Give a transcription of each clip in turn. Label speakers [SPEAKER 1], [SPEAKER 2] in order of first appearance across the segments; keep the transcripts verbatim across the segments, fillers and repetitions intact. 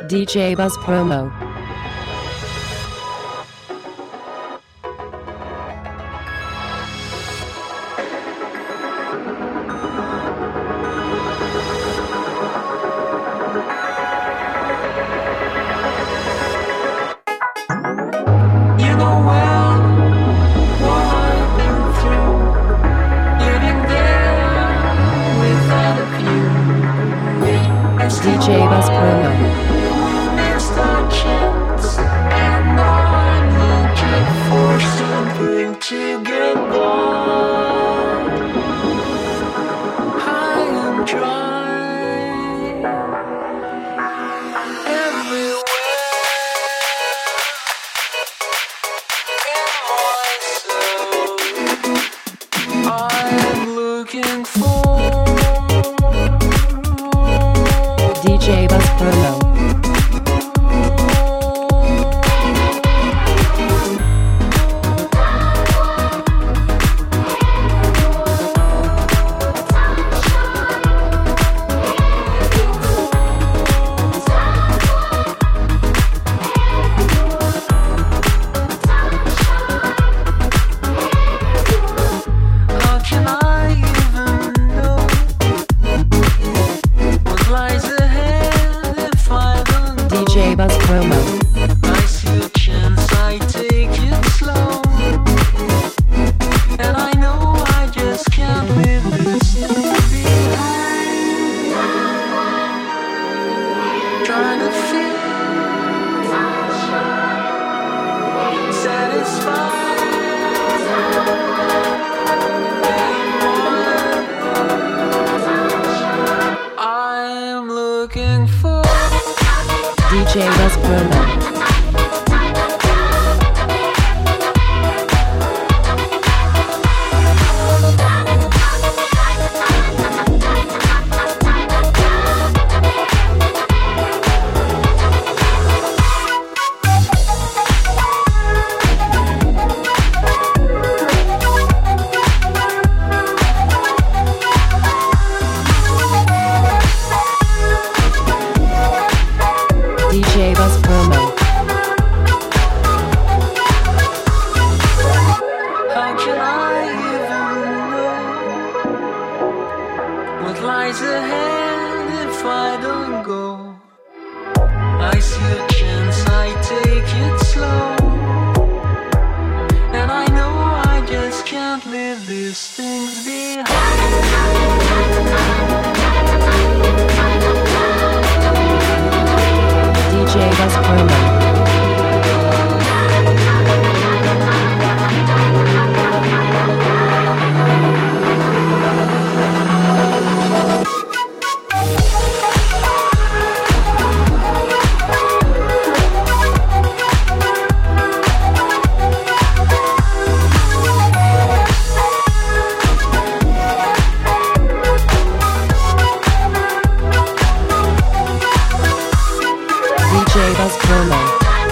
[SPEAKER 1] D J Buzz Promo. D J Buzz Promo. D J Buzz Promo. D J Buzz Promo.
[SPEAKER 2] I see a chance, I take it slow. And I know I just can't live this behind. Trying to feel satisfied. I'm looking for
[SPEAKER 1] D J Buzz Promo. D J Buzz Promo.
[SPEAKER 2] how can I even know what lies ahead if I don't go? I see a chance, I take it slow. And I know I just can't leave these things behind.
[SPEAKER 1] D J Buzz Promo. D J Buzz Promo.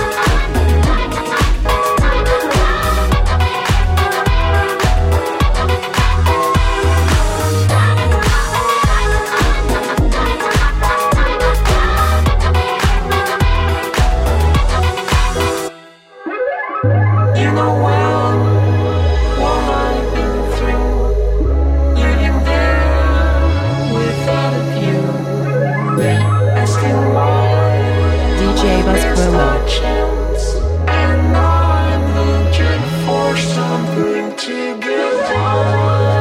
[SPEAKER 2] You know well what I've been through, living there without a view, asking why.
[SPEAKER 1] D J Buzz Promo.
[SPEAKER 2] Chance, and I'm looking for something to get on.